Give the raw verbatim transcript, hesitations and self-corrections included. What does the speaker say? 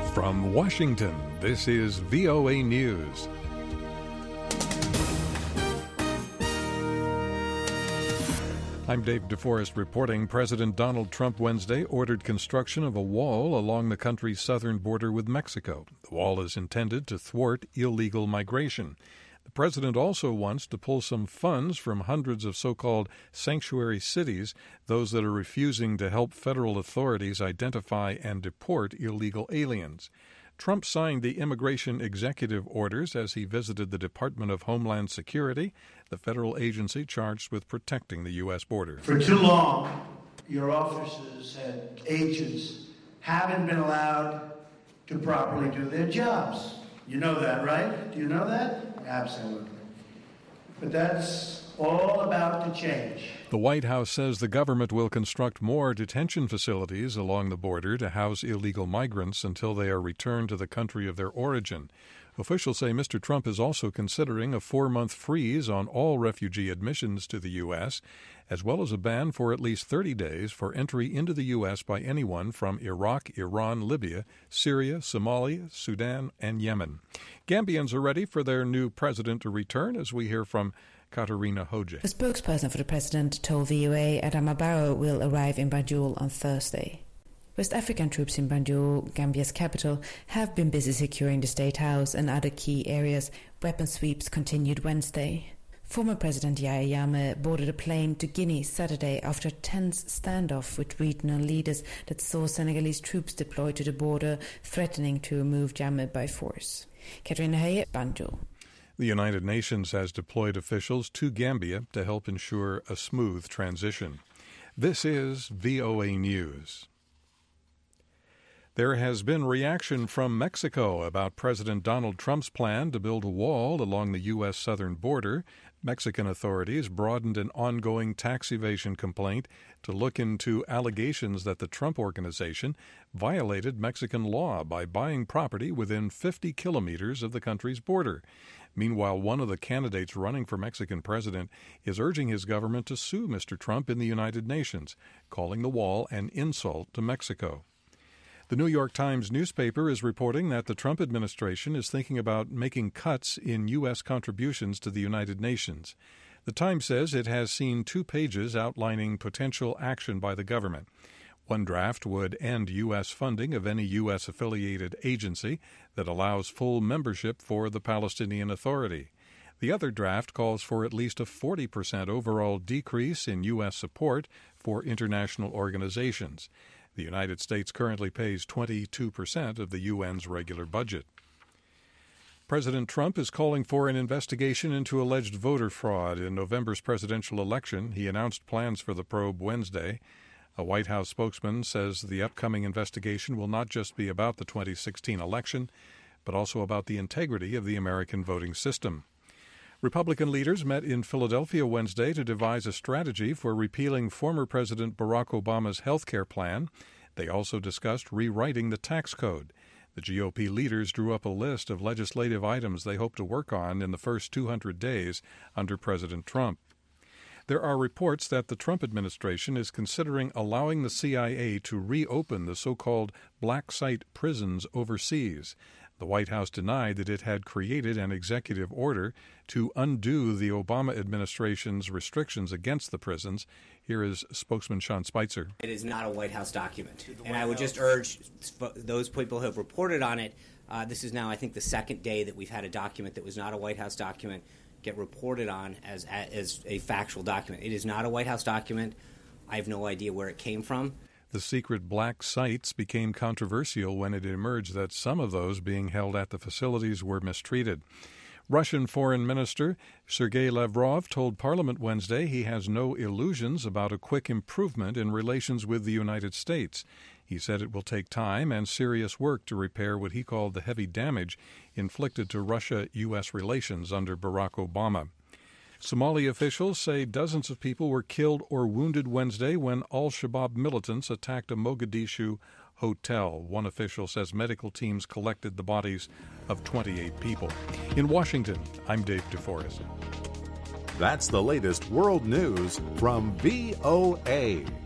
From Washington, this is V O A News. I'm Dave DeForest reporting. President Donald Trump Wednesday ordered construction of a wall along the country's southern border with Mexico. The wall is intended to thwart illegal migration. The president also wants to pull some funds from hundreds of so-called sanctuary cities, those that are refusing to help federal authorities identify and deport illegal aliens. Trump signed the immigration executive orders as he visited the Department of Homeland Security, the federal agency charged with protecting the U S border. For too long, your officers and agents haven't been allowed to properly do their jobs. You know that, right? Do you know that? Absolutely. But that's all about to change. The White House says the government will construct more detention facilities along the border to house illegal migrants until they are returned to the country of their origin. Officials say Mister Trump is also considering a four-month freeze on all refugee admissions to the U S, as well as a ban for at least thirty days for entry into the U S by anyone from Iraq, Iran, Libya, Syria, Somalia, Sudan, and Yemen. Gambians are ready for their new president to return, as we hear from Katarina Hoje. The spokesperson for the president told V O A Adama Barrow will arrive in Banjul on Thursday. West African troops in Banjul, Gambia's capital, have been busy securing the State House and other key areas. Weapon sweeps continued Wednesday. Former President Yahya Jammeh boarded a plane to Guinea Saturday after a tense standoff with regional leaders that saw Senegalese troops deployed to the border, threatening to remove Jammeh by force. Katrina Hoye, Banjul. The United Nations has deployed officials to Gambia to help ensure a smooth transition. This is V O A News. There has been reaction from Mexico about President Donald Trump's plan to build a wall along the U S southern border. Mexican authorities broadened an ongoing tax evasion complaint to look into allegations that the Trump Organization violated Mexican law by buying property within fifty kilometers of the country's border. Meanwhile, one of the candidates running for Mexican president is urging his government to sue Mister Trump in the United Nations, calling the wall an insult to Mexico. The New York Times newspaper is reporting that the Trump administration is thinking about making cuts in U S contributions to the United Nations. The Times says it has seen two pages outlining potential action by the government. One draft would end U S funding of any U S-affiliated agency that allows full membership for the Palestinian Authority. The other draft calls for at least a forty percent overall decrease in U S support for international organizations. The United States currently pays twenty-two percent of the U N's regular budget. President Trump is calling for an investigation into alleged voter fraud in November's presidential election. He announced plans for the probe Wednesday. A White House spokesman says the upcoming investigation will not just be about the twenty sixteen election, but also about the integrity of the American voting system. Republican leaders met in Philadelphia Wednesday to devise a strategy for repealing former President Barack Obama's health care plan. They also discussed rewriting the tax code. The G O P leaders drew up a list of legislative items they hope to work on in the first two hundred days under President Trump. There are reports that the Trump administration is considering allowing the C I A to reopen the so-called black site prisons overseas. The White House denied that it had created an executive order to undo the Obama administration's restrictions against the prisons. Here is spokesman Sean Spicer. It is not a White House document. And I would just urge those people who have reported on it, uh, this is now, I think, the second day that we've had a document that was not a White House document get reported on as, as a factual document. It is not a White House document. I have no idea where it came from. The secret black sites became controversial when it emerged that some of those being held at the facilities were mistreated. Russian Foreign Minister Sergei Lavrov told Parliament Wednesday he has no illusions about a quick improvement in relations with the United States. He said it will take time and serious work to repair what he called the heavy damage inflicted to Russia-U S relations under Barack Obama. Somali officials say dozens of people were killed or wounded Wednesday when al-Shabaab militants attacked a Mogadishu hotel. One official says medical teams collected the bodies of twenty-eight people. In Washington, I'm Dave DeForest. That's the latest world news from V O A.